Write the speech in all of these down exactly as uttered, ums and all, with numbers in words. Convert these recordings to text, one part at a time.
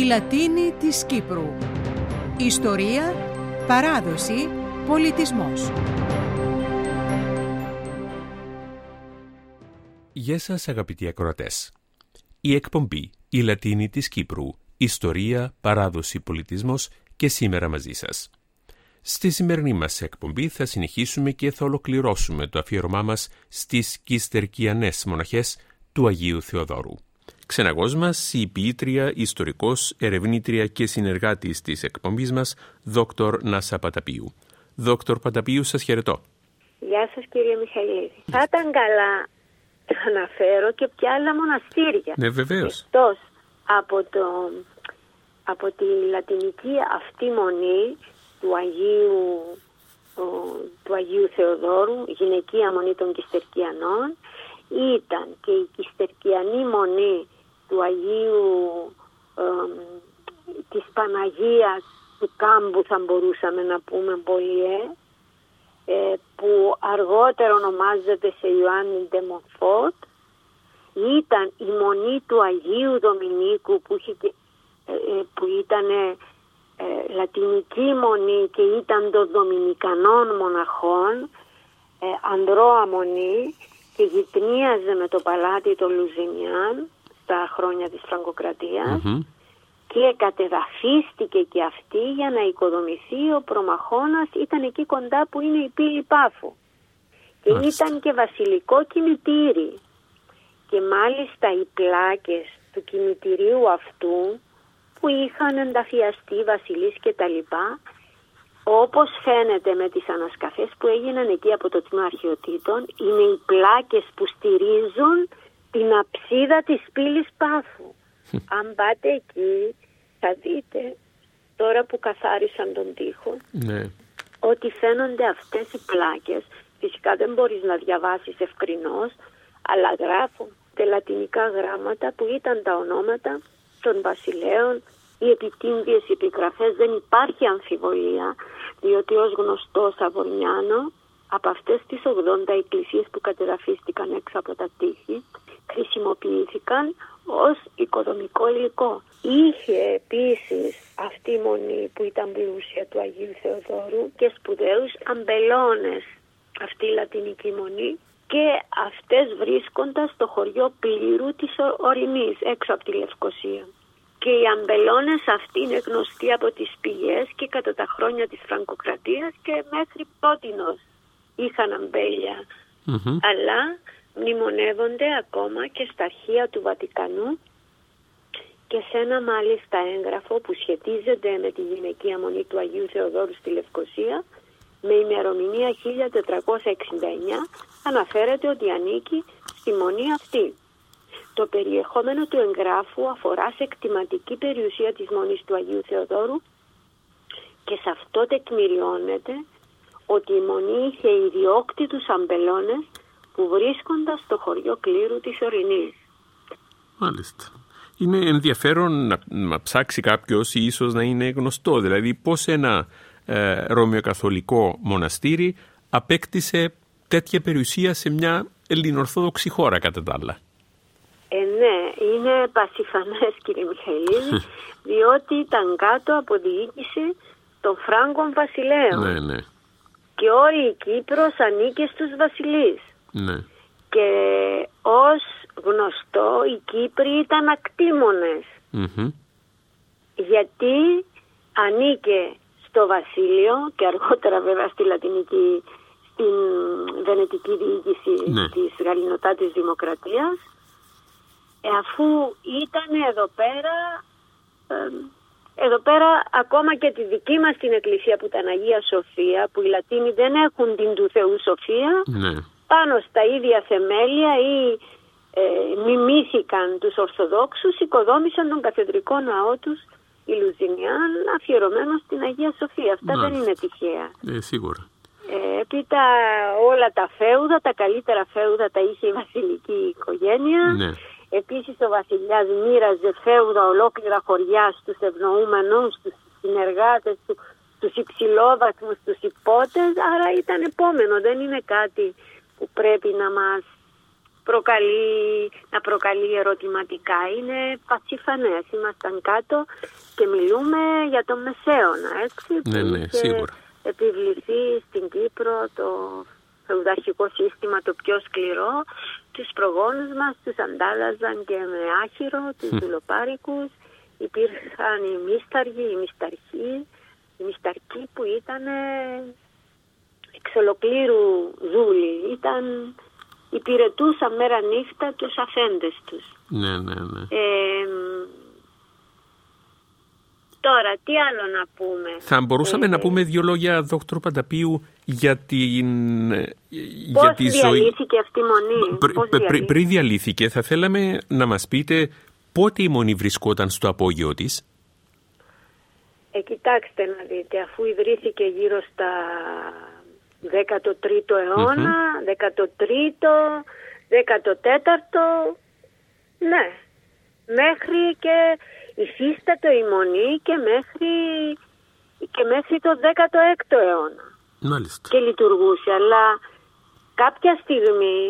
Λατίνη της Κύπρου. Ιστορία, παράδοση, πολιτισμός. Γεια σας αγαπητοί ακροατές. Η εκπομπή «Η Λατίνη της Κύπρου. Ιστορία, παράδοση, πολιτισμός» και σήμερα μαζί σας. Στη σημερινή μας εκπομπή θα συνεχίσουμε και θα ολοκληρώσουμε το αφιέρωμά μας στις κιστερκιανές μοναχές του Αγίου Θεοδόρου. Ξεναγός μας η ποιήτρια, ιστορικός, ερευνήτρια και συνεργάτης της εκπομπής μας, Δόκτωρ Νάσα Παταπίου. Δόκτωρ Παταπίου, σας χαιρετώ. Γεια σας κύριε Μιχαηλίδη. Θα ήταν καλά να αναφέρω και ποια άλλα μοναστήρια. Ναι, βεβαίως. Εκτός από, το, από τη λατινική αυτή μονή του Αγίου, ο, του Αγίου Θεοδόρου, γυναικεία μονή των Κιστερκιανών, ήταν και η Κιστερκιανή μονή του Αγίου ε, της Παναγίας του Κάμπου, θα μπορούσαμε να πούμε Πολιέ, ε, που αργότερα ονομάζεται σε Ιωάννη ντε Μοντφόρτ. Ήταν η μονή του Αγίου Δομηνίκου που, είχε, ε, που ήταν ε, λατινική μονή και ήταν των Δομηνικανών μοναχών, ε, ανδρώα μονή, και γυτνίαζε με το παλάτι των Λουζινιάν στα χρόνια της Φραγκοκρατίας mm-hmm. και κατεδαφίστηκε και αυτή για να οικοδομηθεί ο προμαχώνας. Ήταν εκεί κοντά που είναι η πύλη Πάφου και Μάλιστα. ήταν και βασιλικό κημητήρι, και μάλιστα οι πλάκες του κημητηρίου αυτού που είχαν ενταφιαστεί βασιλείς και τα λοιπά, όπως φαίνεται με τις ανασκαφές που έγιναν εκεί από το Τμήμα Αρχαιοτήτων, είναι οι πλάκες που στηρίζουν την αψίδα της πύλης Πάφου. Αν πάτε εκεί θα δείτε, τώρα που καθάρισαν τον τοίχο, ναι. ότι φαίνονται αυτές οι πλάκες. Φυσικά δεν μπορείς να διαβάσεις ευκρινώς, αλλά γράφουν τα λατινικά γράμματα που ήταν τα ονόματα των βασιλέων, οι επιτύμβιες επιγραφές. Δεν υπάρχει αμφιβολία, διότι ως γνωστό Σαββορνιάνο, από αυτές τις ογδόντα εκκλησίες που κατεδαφίστηκαν έξω από τα τείχη, χρησιμοποιήθηκαν ως οικοδομικό υλικό. Είχε επίσης αυτή η μονή που ήταν πλούσια του Αγίου Θεοδόρου και σπουδαίους αμπελώνες, αυτή η λατινική μονή, και αυτές βρίσκονταν στο χωριό Πλήρου της Ορεινής, έξω από τη Λευκοσία. Και οι αμπελώνες αυτοί είναι γνωστοί από τις πηγές και κατά τα χρόνια της Φραγκοκρατίας και μέχρι πρότινος είχαν αμπέλια. Mm-hmm. Αλλά μνημονεύονται ακόμα και στα αρχεία του Βατικανού και σε ένα μάλιστα έγγραφο που σχετίζεται με τη γυναικεία μονή του Αγίου Θεοδόρου στη Λευκοσία με ημερομηνία χίλια τετρακόσια εξήντα εννιά αναφέρεται ότι ανήκει στη μονή αυτή. Το περιεχόμενο του εγγράφου αφορά σε κτηματική περιουσία της μονής του Αγίου Θεοδόρου και σε αυτό τεκμηριώνεται ότι η μονή είχε ιδιόκτητους αμπελώνες που βρίσκονταν στο χωριό Κλήρου της Ορεινής. Μάλιστα. Είναι ενδιαφέρον να, να ψάξει κάποιος ή ίσως να είναι γνωστό, δηλαδή πώς ένα ε, ρωμαιοκαθολικό μοναστήρι απέκτησε τέτοια περιουσία σε μια ελληνοορθόδοξη χώρα κατά τα άλλα. Ε, ναι, είναι πασιφανές κύριε Μιχαηλίδη, διότι ήταν κάτω από διοίκηση των Φράγκων βασιλέων. Ναι, ναι. Και όλη η Κύπρος ανήκε στους βασιλείς. Ναι. Και ως γνωστό οι Κύπροι ήταν ακτήμονες. Mm-hmm. Γιατί ανήκε στο βασίλειο και αργότερα βέβαια στη λατινική, στην βενετική διοίκηση ναι. της Γαλλινοτάτης Δημοκρατίας, αφού ήταν εδώ πέρα, ε, εδώ πέρα ακόμα και τη δική μας την εκκλησία που ήταν Αγία Σοφία, που οι Λατίνοι δεν έχουν την του Θεού Σοφία, ναι. πάνω στα ίδια θεμέλια ή ε, μιμήθηκαν τους Ορθοδόξους, οικοδόμησαν τον καθεδρικό ναό τους οι Λουζινιάν, αφιερωμένο στην Αγία Σοφία. Αυτά Μάλιστα. δεν είναι τυχαία. Ε, σίγουρα. Ε, έπειτα όλα τα φέουδα, τα καλύτερα φέουδα τα είχε η βασιλική οικογένεια. Ναι. Επίσης ο βασιλιάς μοίραζε φέουδα ολόκληρα χωριά στους ευνοούμενους, στους συνεργάτες του, στους υψηλόβαθμους, στους υπότες, άρα ήταν επόμενο, δεν είναι κάτι που πρέπει να μας προκαλεί, να προκαλεί ερωτηματικά. Είναι πασιφανές. Ήμασταν κάτω και μιλούμε για τον Μεσαίωνα, έτσι. Ναι, ναι, σίγουρα. Επιβληθεί στην Κύπρο το φεουδαρχικό σύστημα το πιο σκληρό. Τους προγόνους μας τους αντάλλαζαν και με άχυρο, τους δουλοπάρικους. Υπήρχαν οι μίσταργοι, οι μισταρχοί, οι μισταρκοί που ήταν εξ ολοκλήρου δούλοι. Ήταν, υπηρετούσαν μέρα νύχτα τους αφέντες τους. Ναι, ναι, ναι. Ε, τώρα, τι άλλο να πούμε. Θα μπορούσαμε ε, να πούμε δύο λόγια, δόκτωρο Πανταπίου, για την πώς για τη διαλύθηκε ζωή... αυτή η μονή. Πρι, πώς διαλύθηκε. Πριν διαλύθηκε, θα θέλαμε να μας πείτε πότε η μονή βρισκόταν στο απόγειο της. Ε, κοιτάξτε να δείτε, αφού ιδρύθηκε γύρω στα δέκατο τρίτο αιώνα, mm-hmm. δέκατο τρίτο, δέκατο τέταρτο, ναι, μέχρι και υφίστατο η μονή και μέχρι, και μέχρι το δέκατο έκτο αιώνα. Μάλιστα. Και λειτουργούσε, αλλά κάποια στιγμή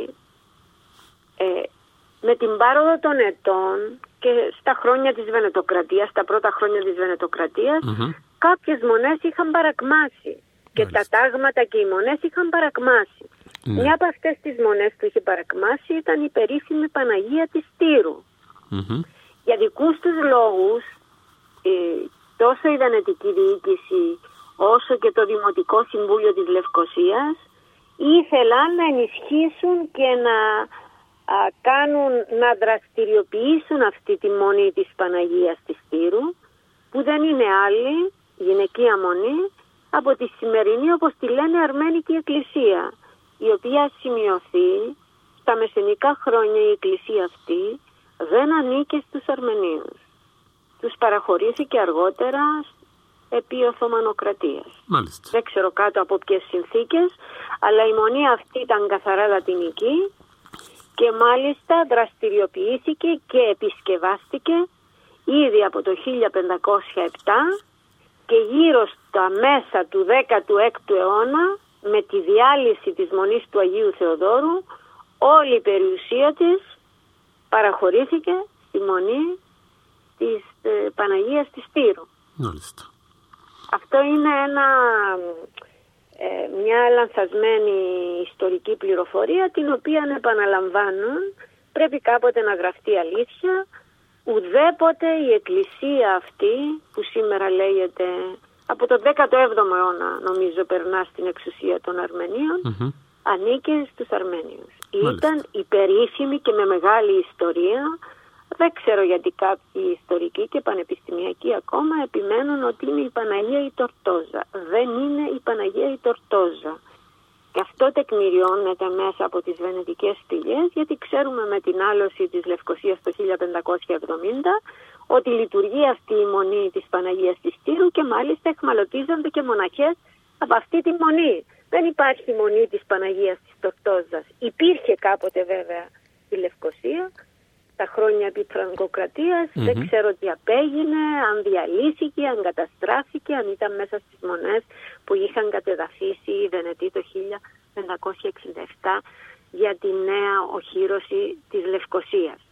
ε, με την πάροδο των ετών και στα χρόνια της Βενετοκρατίας, στα πρώτα χρόνια της Βενετοκρατίας, mm-hmm. κάποιες μονές είχαν παρακμάσει. Και Μάλιστα. τα τάγματα και οι μονές είχαν παρακμάσει. Ναι. Μια από αυτές τις μονές που είχε παρακμάσει ήταν η περίφημη Παναγία της Τύρου. Mm-hmm. Για δικούς τους λόγους, ε, τόσο η Δαναιτική Διοίκηση όσο και το Δημοτικό Συμβούλιο της Λευκωσίας ήθελαν να ενισχύσουν και να α, κάνουν, να δραστηριοποιήσουν αυτή τη μονή της Παναγίας της Τύρου, που δεν είναι άλλη γυναικεία μονή από τη σημερινή, όπως τη λένε, Αρμένικη Εκκλησία, η οποία σημειωθεί στα μεσαινικά χρόνια. Η εκκλησία αυτή δεν ανήκε στους Αρμενίους. Τους παραχωρήθηκε αργότερα επί Οθωμανοκρατίας. Μάλιστα. Δεν ξέρω κάτω από ποιες συνθήκες, αλλά η μονή αυτή ήταν καθαρά λατινική και μάλιστα δραστηριοποιήθηκε και επισκευάστηκε ήδη από το χίλια πεντακόσια επτά και γύρω στα μέσα του δέκατου έκτου αιώνα, με τη διάλυση της μονής του Αγίου Θεοδόρου, όλη η περιουσία της παραχωρήθηκε στη μονή της ε, Παναγίας της Τύρου. Μάλιστα. Αυτό είναι ένα, ε, μια λανθασμένη ιστορική πληροφορία, την οποία επαναλαμβάνουν. Πρέπει κάποτε να γραφτεί αλήθεια. Ουδέποτε η εκκλησία αυτή, που σήμερα λέγεται, από το δέκατο έβδομο αιώνα νομίζω περνά στην εξουσία των Αρμενίων, mm-hmm. ανήκε στους Αρμένιους. Μάλιστα. Ήταν υπερήφημη και με μεγάλη ιστορία. Δεν ξέρω γιατί κάποιοι ιστορικοί και πανεπιστημιακοί ακόμα επιμένουν ότι είναι η Παναγία η Τορτόζα. Δεν είναι η Παναγία η Τορτόζα. Και αυτό τεκμηριώνεται μέσα από τις βενετικές στηλιές, γιατί ξέρουμε με την άλωση της Λευκωσίας το χίλια πεντακόσια εβδομήντα ότι λειτουργεί αυτή η μονή της Παναγίας της Τύρου και μάλιστα εχμαλωτίζονται και μοναχές από αυτή τη μονή. Δεν υπάρχει μονή της Παναγίας της Τορτόζας. Υπήρχε κάποτε βέβαια η Λευκωσία, τα χρόνια επί Φραγκοκρατίας, mm-hmm. δεν ξέρω τι απέγινε, αν διαλύθηκε, αν καταστράφηκε, αν ήταν μέσα στις μονές που είχαν κατεδαφίσει οι Βενετοί το χίλια πεντακόσια εξήντα επτά για τη νέα οχύρωση της Λευκωσίας.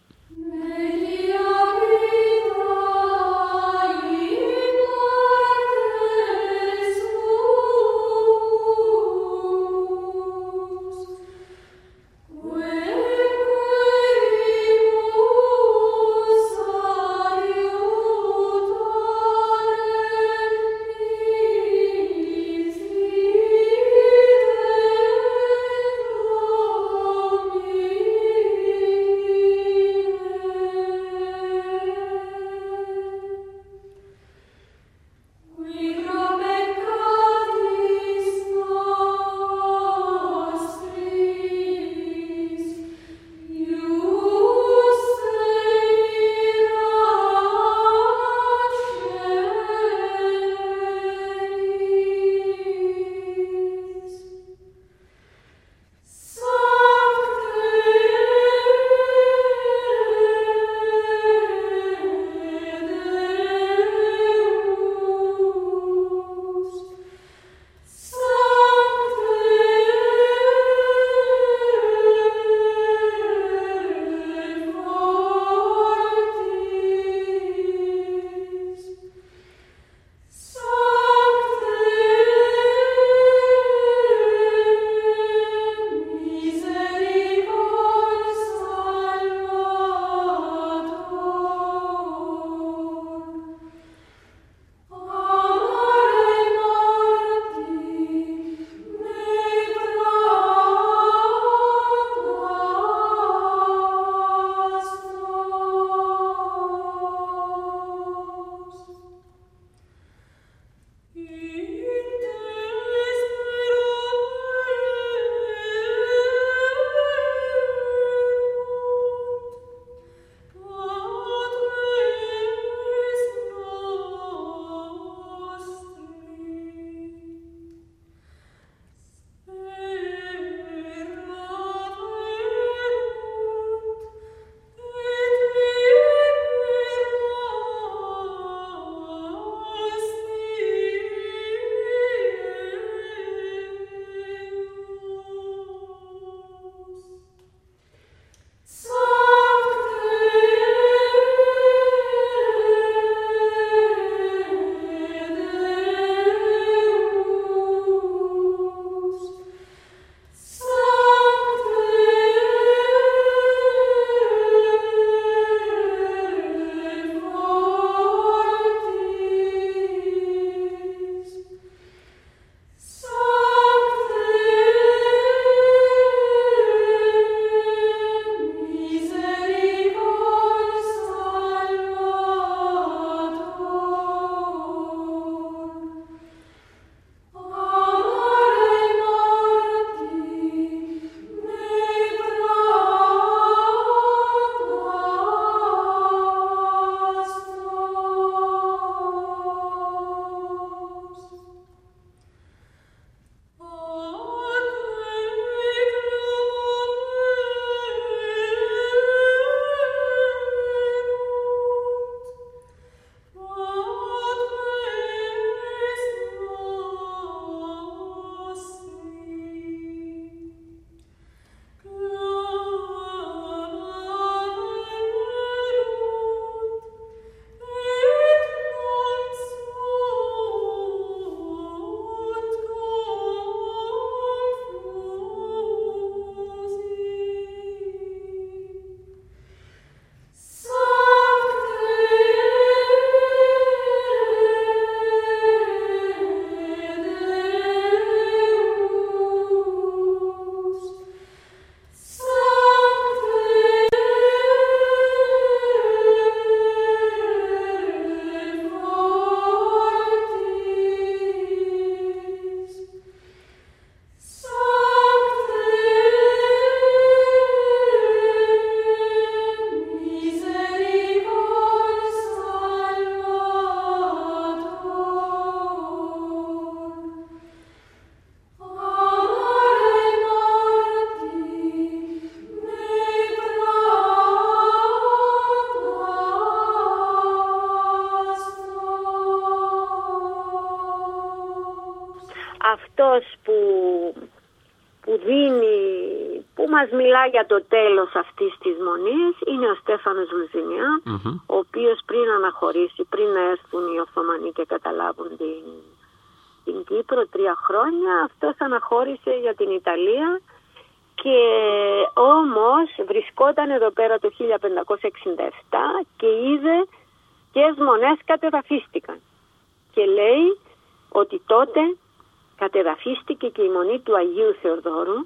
μας μιλά για το τέλος αυτής της μονής είναι ο Στέφανος Λουζινιά, mm-hmm. ο οποίος πριν αναχωρήσει, πριν έρθουν οι Οθωμανοί και καταλάβουν την, την Κύπρο τρία χρόνια, αυτός αναχώρησε για την Ιταλία και όμως βρισκόταν εδώ πέρα το χίλια πεντακόσια εξήντα επτά και είδε ποιες μονές κατεδαφίστηκαν. Και λέει ότι τότε κατεδαφίστηκε και η μονή του Αγίου Θεοδόρου,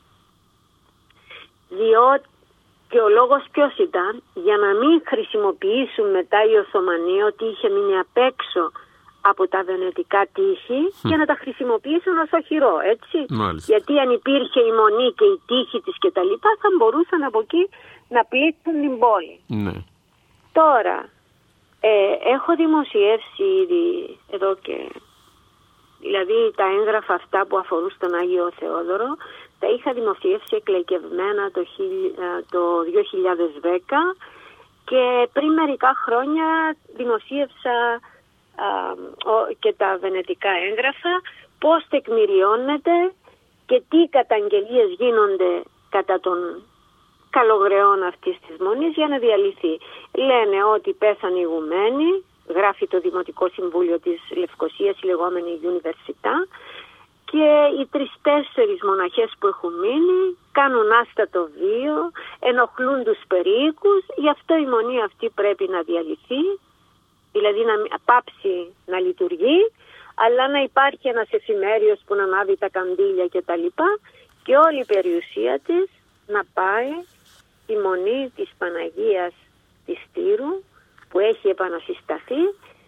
διότι και ο λόγος ποιος ήταν, για να μην χρησιμοποιήσουν μετά οι Οθωμανοί ότι είχε μείνει απ' έξω από τα βενετικά τείχη hm. και να τα χρησιμοποιήσουν ως οχυρό, έτσι. Μάλιστα. Γιατί αν υπήρχε η μονή και η τείχη της και τα λοιπά, θα μπορούσαν από εκεί να πλήξουν την πόλη. Ναι. Τώρα, ε, έχω δημοσιεύσει ήδη εδώ και... Δηλαδή τα έγγραφα αυτά που αφορούν στον Άγιο Θεόδωρο τα είχα δημοσιεύσει εκλεκευμένα το, το δύο χιλιάδες δέκα και πριν μερικά χρόνια δημοσίευσα α, ο, και τα βενετικά έγγραφα, πώς τεκμηριώνεται και τι καταγγελίες γίνονται κατά των καλογραιών αυτής της μονής για να διαλυθεί. Λένε ότι πέσαν ηγουμένοι, γράφει το Δημοτικό Συμβούλιο της Λευκωσίας, η λεγόμενη Università, και οι τρεις-τέσσερις μοναχές που έχουν μείνει κάνουν άστατο βίο, ενοχλούν τους περίοικους, γι' αυτό η μονή αυτή πρέπει να διαλυθεί, δηλαδή να πάψει να λειτουργεί, αλλά να υπάρχει ένας εφημέριος που να ανάβει τα καντήλια κτλ. Και, και όλη η περιουσία της να πάει η μονή της Παναγίας της Τύρου, που έχει επανασυσταθεί,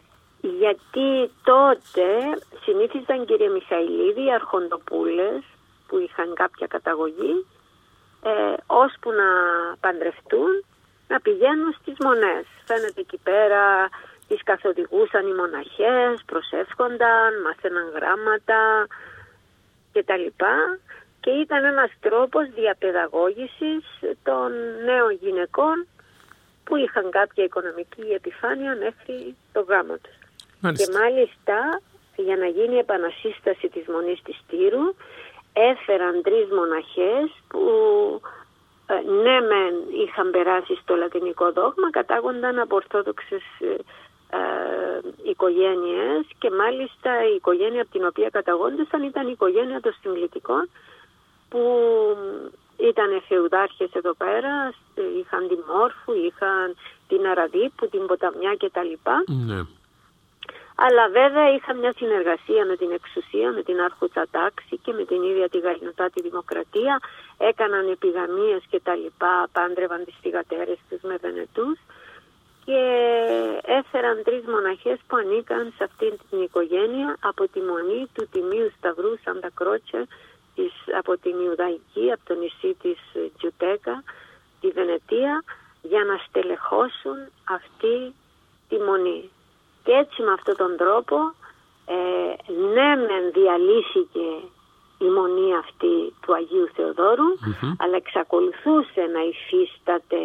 γιατί τότε συνήθιζαν, κύριε Μιχαηλίδη, οι αρχοντοπούλες που είχαν κάποια καταγωγή, ε, ώσπου να παντρευτούν, να πηγαίνουν στις μονές. Φαίνεται εκεί πέρα τις καθοδηγούσαν οι μοναχές, προσεύχονταν, μάθαιναν γράμματα κτλ. Και ήταν ένας τρόπος διαπαιδαγώγησης των νέων γυναικών που είχαν κάποια οικονομική επιφάνεια μέχρι το γάμο τους. Μάλιστα. Και μάλιστα για να γίνει η επανασύσταση της μονής της Τύρου έφεραν τρεις μοναχές που ε, ναι μεν είχαν περάσει στο λατινικό δόγμα, κατάγονταν από ορθόδοξες ε, ε, οικογένειες και μάλιστα η οικογένεια από την οποία καταγόντουσαν ήταν η οικογένεια των Στυμλιτικών, που ήταν φεουδάρχες εδώ πέρα, είχαν τη Μόρφου, είχαν την Αραδίπου, την Ποταμιά κτλ. Ναι. Αλλά βέβαια είχαν μια συνεργασία με την εξουσία, με την άρχουσα τάξη και με την ίδια τη Γαλινοτάτη Δημοκρατία. Έκαναν επιγαμίες κτλ. Πάντρευαν τις θυγατέρες τους με Βενετούς και έφεραν τρεις μοναχές που ανήκαν σε αυτήν την οικογένεια από τη μονή του Τιμίου Σταυρού Σάντα Κρότσε, από την Ιουδαϊκή, από το νησί της Τζιουτέκα, τη Βενετία, για να στελεχώσουν αυτή τη μονή. Και έτσι με αυτόν τον τρόπο ε, ναι μεν διαλύθηκε η μονή αυτή του Αγίου Θεοδόρου, mm-hmm. αλλά εξακολουθούσε να υφίσταται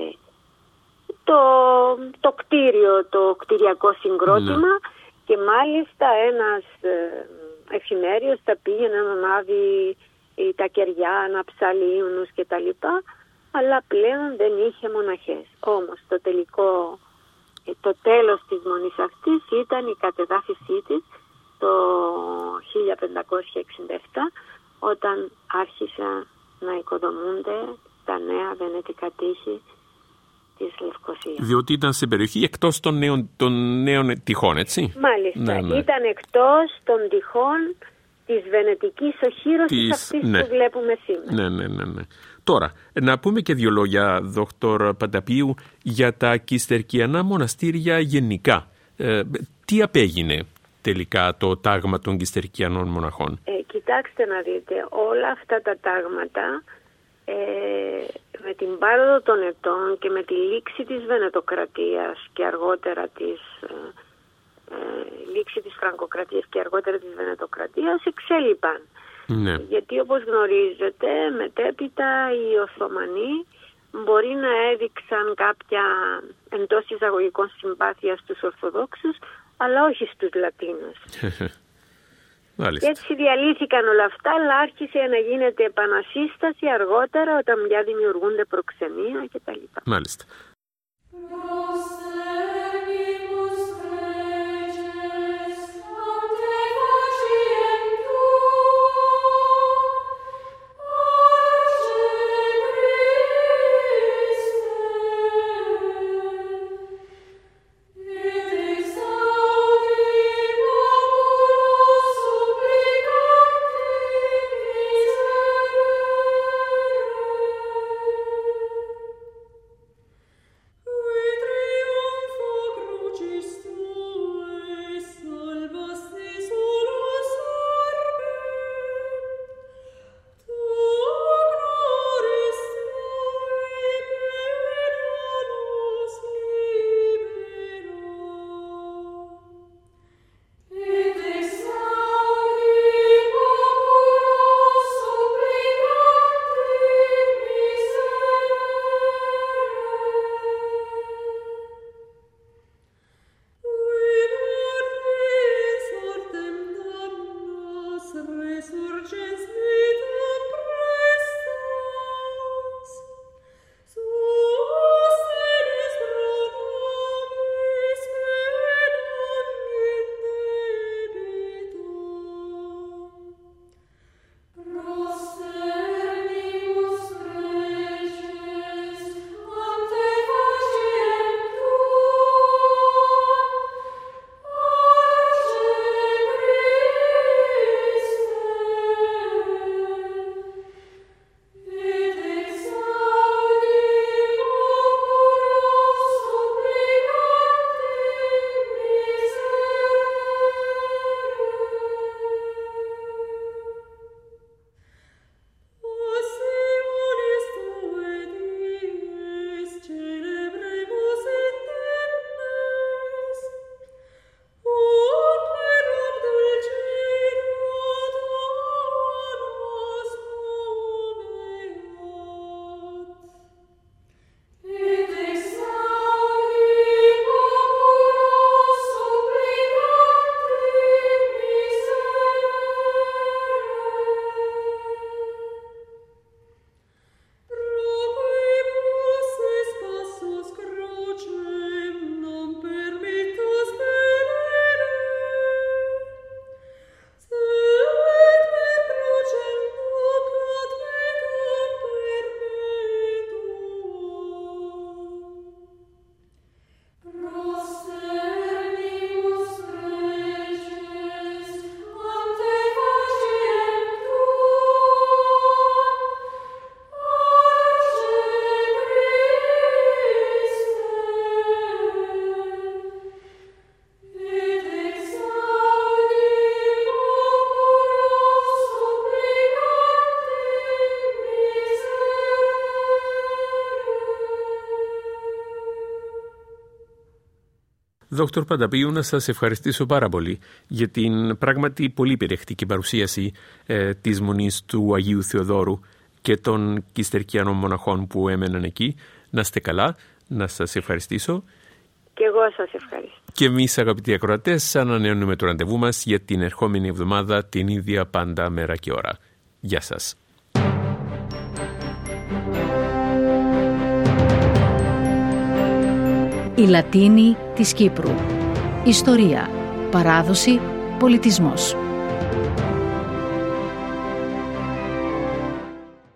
το, το κτίριο, το κτηριακό συγκρότημα, mm-hmm. και μάλιστα ένας ε, εφημέριος θα πήγαινε να ανάβει τα κεριά, να ψάλει ύμνους και τα λοιπά, αλλά πλέον δεν είχε μοναχές. Όμως το τελικό, το τέλος της μονής αυτής ήταν η κατεδάφισή της το χίλια πεντακόσια εξήντα επτά, όταν άρχισαν να οικοδομούνται τα νέα βενετικά τείχη της Λευκωσίας. Διότι ήταν σε περιοχή εκτός των νέων, των νέων τυχών, έτσι. Μάλιστα, ναι, ναι. Ήταν εκτός των τυχών της βενετικής οχύρωσης της... αυτής ναι. που βλέπουμε σήμερα. Ναι, ναι, ναι, ναι. Τώρα, να πούμε και δύο λόγια, δόκτωρ Πανταπίου, για τα κιστερκιανά μοναστήρια γενικά. Ε, τι απέγινε τελικά το τάγμα των κιστερκιανών μοναχών? Ε, κοιτάξτε να δείτε, όλα αυτά τα τάγματα ε, με την πάροδο των ετών και με τη λήξη της Βενετοκρατίας και αργότερα της... Ε, Ε, λήξη της Φραγκοκρατίας και αργότερα της Βενετοκρατίας εξέλιπαν. Ναι. Γιατί όπως γνωρίζετε μετέπειτα οι Οθωμανοί μπορεί να έδειξαν κάποια εντός εισαγωγικών συμπάθεια στους Ορθοδόξους, αλλά όχι στους Λατίνους. Μάλιστα. Και έτσι διαλύθηκαν όλα αυτά, αλλά άρχισε να γίνεται επανασύσταση αργότερα όταν πια δημιουργούνται προξενία κτλ. Μάλιστα. Δόκτωρ Πανταπίου, να σας ευχαριστήσω πάρα πολύ για την πράγματι πολύ περιεκτική παρουσίαση ε, της Μονής του Αγίου Θεοδόρου και των Κιστερκιανών μοναχών που έμεναν εκεί. Να είστε καλά, να σας ευχαριστήσω. Και εγώ σας ευχαριστώ. Και εμείς, αγαπητοί ακροατές, ανανεώνουμε το ραντεβού μας για την ερχόμενη εβδομάδα την ίδια πάντα μέρα και ώρα. Γεια σας. Η Λατίνη της Κύπρου. Ιστορία, παράδοση, πολιτισμός.